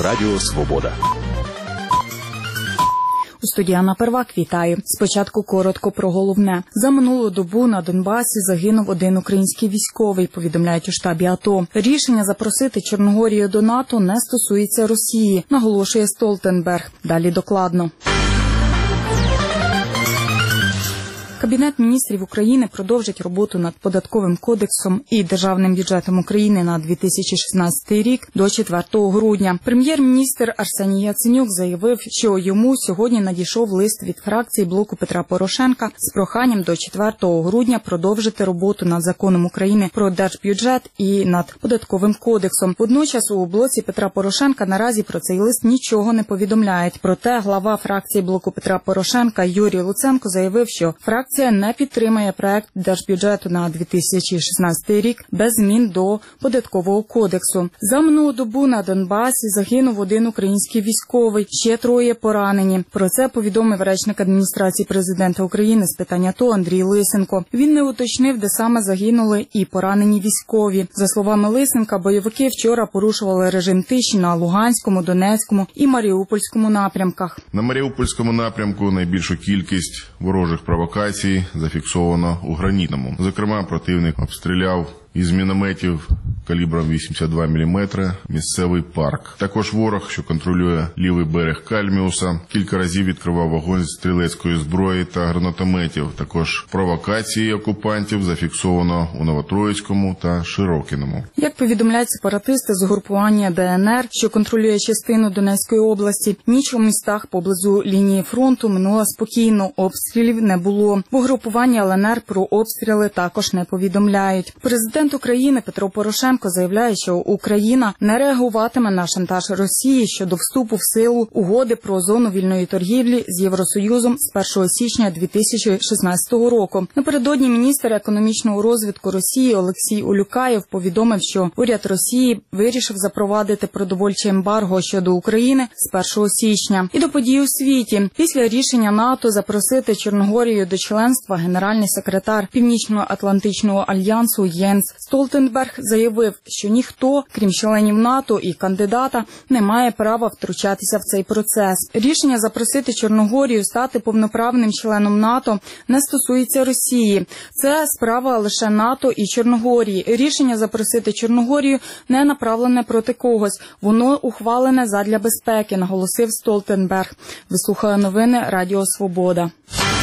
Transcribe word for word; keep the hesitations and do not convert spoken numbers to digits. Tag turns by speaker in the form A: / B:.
A: Радіо Свобода.
B: У студії Анна Первак, вітаю. Спочатку коротко про головне. За минулу добу на Донбасі загинув один український військовий, повідомляють у штабі АТО. Рішення запросити Чорногорію до НАТО не стосується Росії, наголошує Столтенберг. Далі докладно. Кабінет міністрів України продовжить роботу над Податковим кодексом і Державним бюджетом України на дві тисячі шістнадцятий рік до четвертого грудня. Прем'єр-міністр Арсеній Яценюк заявив, що йому сьогодні надійшов лист від фракції блоку Петра Порошенка з проханням до четвертого грудня продовжити роботу над Законом України про держбюджет і над Податковим кодексом. Водночас у блоці Петра Порошенка наразі про цей лист нічого не повідомляють. Проте глава фракції блоку Петра Порошенка Юрій Луценко заявив, що фракція Фракція не підтримує проект держбюджету на дві тисячі шістнадцятий рік без змін до Податкового кодексу. За минулу добу на Донбасі загинув один український військовий, ще троє поранені. Про це повідомив речник адміністрації президента України з питань АТО Андрій Лисенко. Він не уточнив, де саме загинули і поранені військові. За словами Лисенка, бойовики вчора порушували режим тиші на Луганському, Донецькому і Маріупольському напрямках.
C: На Маріупольському напрямку найбільшу кількість ворожих провокацій зафіксовано у Гранітному. Зокрема, противник обстріляв із мінометів калібром вісімдесят два міліметри місцевий парк. Також ворог, що контролює лівий берег Кальміуса, кілька разів відкривав вогонь з стрілецької зброї та гранатометів. Також провокації окупантів зафіксовано у Новотроїцькому та Широкіному.
B: Як повідомляють сепаратисти з угрупування ДНР, що контролює частину Донецької області, ніч у містах поблизу лінії фронту минула спокійно, обстрілів не було. В угрупуванні ЛНР про обстріли також не повідомляють. Президент України Петро Порошенко заявляє, що Україна не реагуватиме на шантаж Росії щодо вступу в силу угоди про зону вільної торгівлі з Євросоюзом з першого січня дві тисячі шістнадцятого року. Напередодні міністр економічного розвитку Росії Олексій Улюкаєв повідомив, що уряд Росії вирішив запровадити продовольче ембарго щодо України з першого січня. І до подій у світі. Після рішення НАТО запросити Чорногорію до членства генеральний секретар Північно-Атлантичного альянсу Єнс Столтенберг заявив, що ніхто, крім членів НАТО і кандидата, не має права втручатися в цей процес. Рішення запросити Чорногорію стати повноправним членом НАТО не стосується Росії. Це справа лише НАТО і Чорногорії. Рішення запросити Чорногорію не направлене проти когось. Воно ухвалене задля безпеки, наголосив Столтенберг. Ви слухали новини Радіо Свобода.